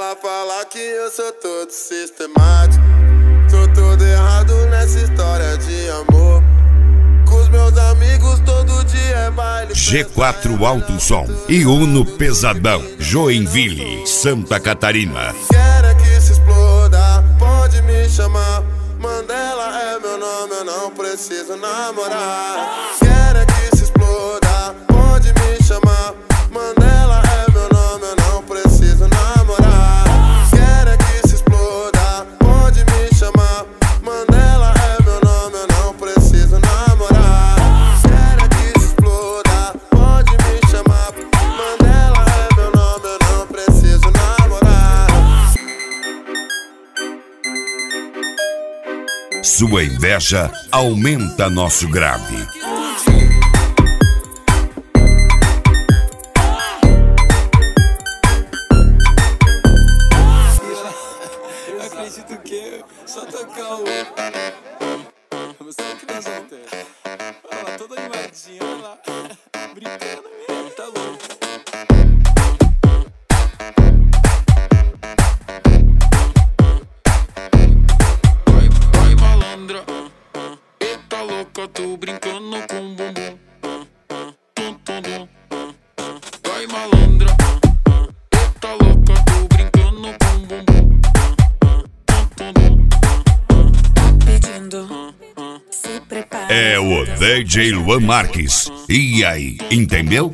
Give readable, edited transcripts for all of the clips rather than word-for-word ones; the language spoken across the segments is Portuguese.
Ela fala que eu sou todo sistemático, sou todo errado nessa história de amor. Com os meus amigos todo dia é baile. G4 Alto Som e Uno Pesadão, Joinville, Santa Catarina. Quero que se exploda, pode me chamar. Mandela é meu nome, eu não preciso namorar. Quero que se exploda, pode me chamar. Mandela é meu nome, eu não preciso namorar. Quero que se exploda, pode me chamar. Mandela é meu nome, eu não preciso namorar. Quero que se exploda, pode me chamar. Mandela é meu nome, eu não preciso namorar. Sua inveja aumenta nosso grave. Eu acredito que só tocar o... Você é criança, não tem? Olha lá, toda animadinha, olha lá. Brincando mesmo, tá louco. Vai malandra, eita louca, tô brincando com o bumbum. Tum, tum, tum. Vai malandra, eita louca, tô brincando com o bumbum. É o DJ Luan Marques. E aí, entendeu?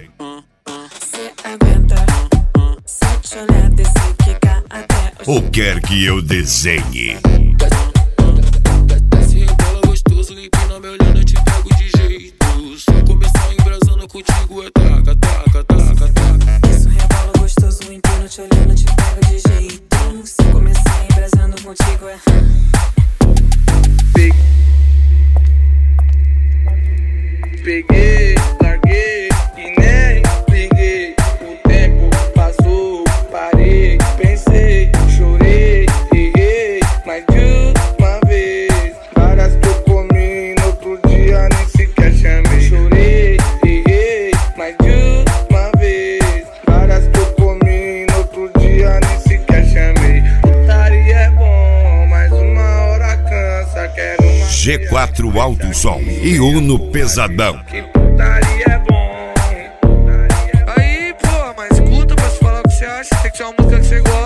Ou quer que eu desenhe? Desce rebola gostoso, empina me olhando, eu te pego de jeito. Se começar embrasando contigo é taca, taca, taca, taca. Desce rebola gostoso, empina te olhando, eu te pego de jeito. Se começar embrasando contigo é... Peguei, larguei e nem liguei. O tempo passou, parei, pensei, chorei, errei, mas de uma vez. Várias que eu comi no outro dia nem sequer chamei. Chorei, errei, mas de uma vez. Várias que eu comi no outro dia nem sequer chamei. Putaria é bom, mas uma hora cansa, quero uma G4 Alto Som e Uno Pesadão. que putaria é bom. Aí, pô, mas escuta pra se falar o que você acha. Tem que ser uma música que você gosta.